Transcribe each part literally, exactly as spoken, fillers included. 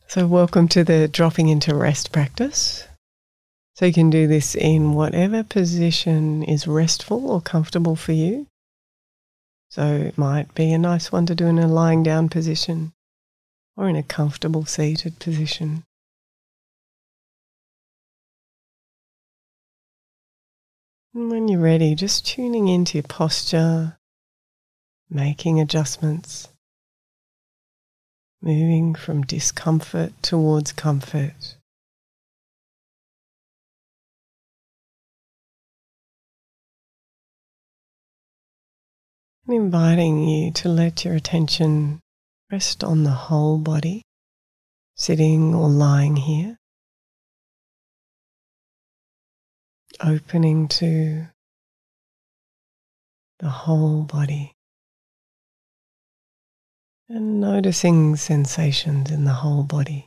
So welcome to the dropping into rest practice. So you can do this in whatever position is restful or comfortable for you. So it might be a nice one to do in a lying down position or in a comfortable seated position. And when you're ready, just tuning into your posture, making adjustments, moving from discomfort towards comfort. And inviting you to let your attention rest on the whole body, sitting or lying here, opening to the whole body and noticing sensations in the whole body.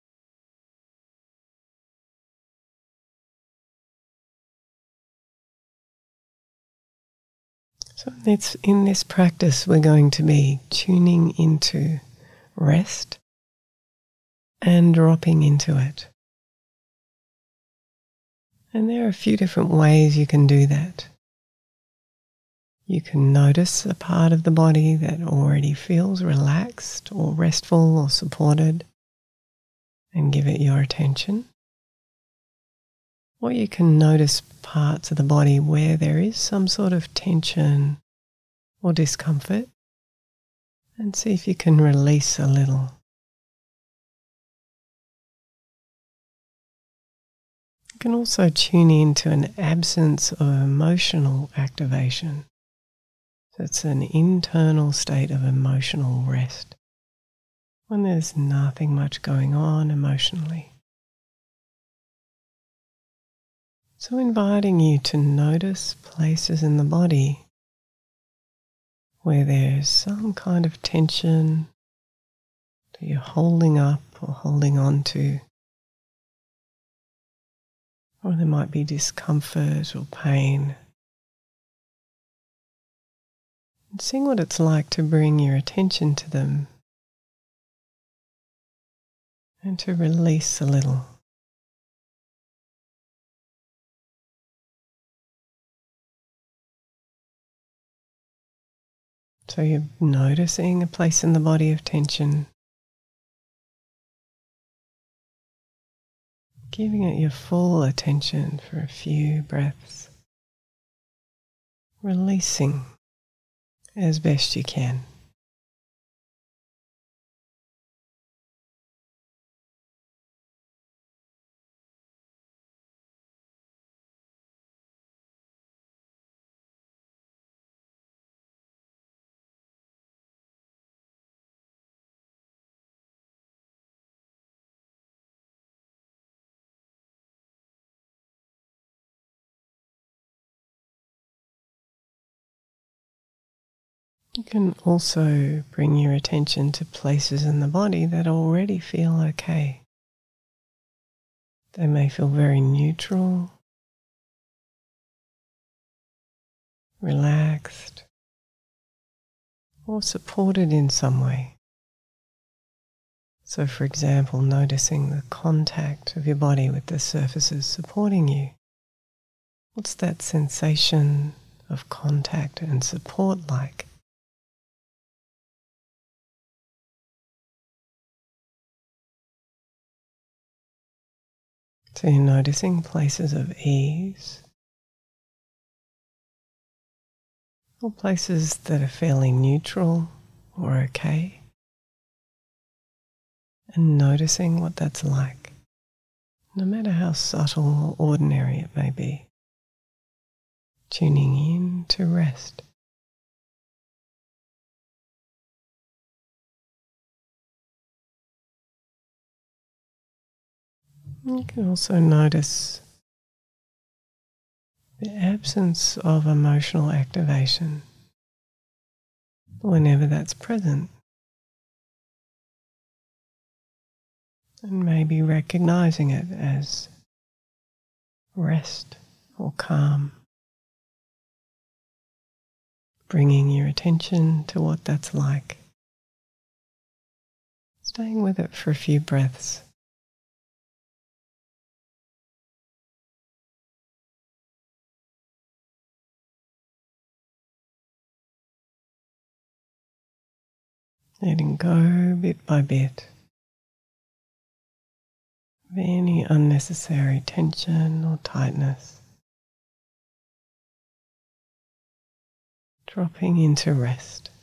So it's, in this practice we're going to be tuning into rest and dropping into it. And there are a few different ways you can do that. You can notice a part of the body that already feels relaxed or restful or supported and give it your attention. Or you can notice parts of the body where there is some sort of tension or discomfort and see if you can release a little. You can also tune into an absence of emotional activation. So it's an internal state of emotional rest when there's nothing much going on emotionally. So inviting you to notice places in the body where there's some kind of tension that you're holding up or holding on to. Or there might be discomfort or pain. And seeing what it's like to bring your attention to them and to release a little. So you're noticing a place in the body of tension, giving it your full attention for a few breaths, releasing as best you can. You can also bring your attention to places in the body that already feel okay. They may feel very neutral, relaxed, or supported in some way. So, for example, noticing the contact of your body with the surfaces supporting you. What's that sensation of contact and support like? So you're noticing places of ease or places that are fairly neutral or okay, and noticing what that's like, no matter how subtle or ordinary it may be. Tuning in to rest. You can also notice the absence of emotional activation whenever that's present. And maybe recognizing it as rest or calm. Bringing your attention to what that's like. staying with it for a few breaths. Letting go bit by bit of any unnecessary tension or tightness. Dropping into rest.